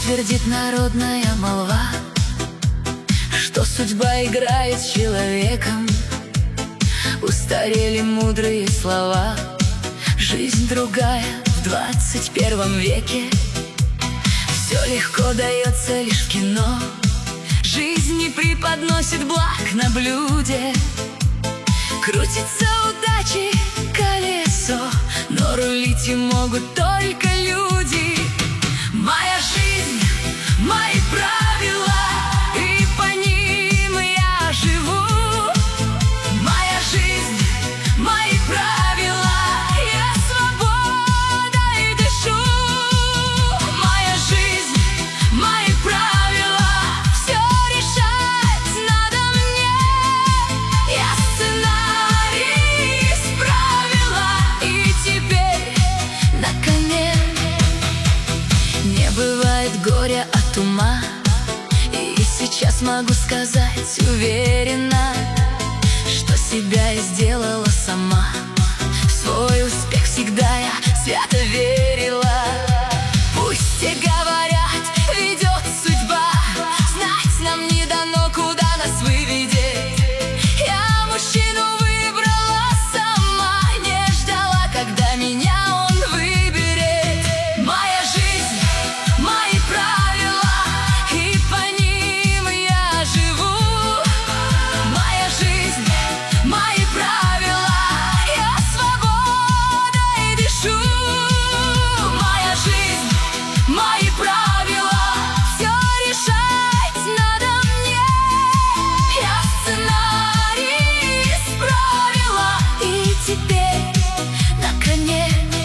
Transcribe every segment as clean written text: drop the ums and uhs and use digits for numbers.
твердит народная молва, что судьба играет с человеком. Устарели мудрые слова. Жизнь другая в 21 веке. Все легко дается лишь в кино. Жизнь не преподносит благ на блюде. Крутится удачи колесо, но рулить им могут только люди. Моя жизнь, мои правила, и по ним я живу. Моя жизнь, мои правила, я свободой дышу. Моя жизнь, мои правила, все решать надо мне. Я сценарий исправила, и теперь на коне. Не бывает горя от ума, и сейчас могу сказать уверенно, что себя я сделала сама. В свой успех всегда я свято верила. Пусть все говорят, ведет судьба, знать нам не дано, куда нас выведет. Я мужчину выбрала сама, не ждала, когда меня он выберет. Моя жизнь, мои правила, и по ним я живу. Моя жизнь, мои правила, я свободой дышу. Моя жизнь, мои правила, все решать надо мне. Я сценарий исправила, и теперь на коне.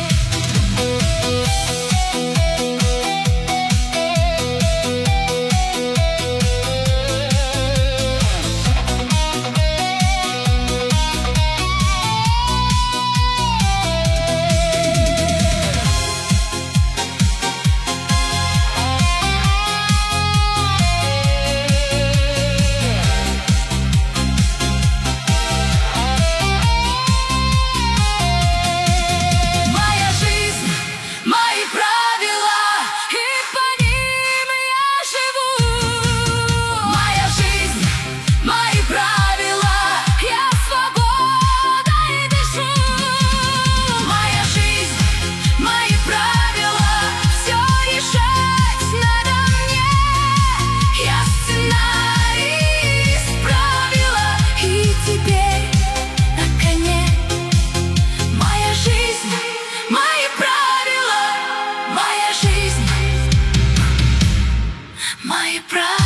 Моя жизнь, мои правила, и по ним я живу. Моя жизнь, мои правила, я свободой дышу. Моя жизнь, мои правила, все решать надо мне. Я сценарий исправила, и теперь на коне. Моя жизнь, мои правила, моя жизнь, мои правила.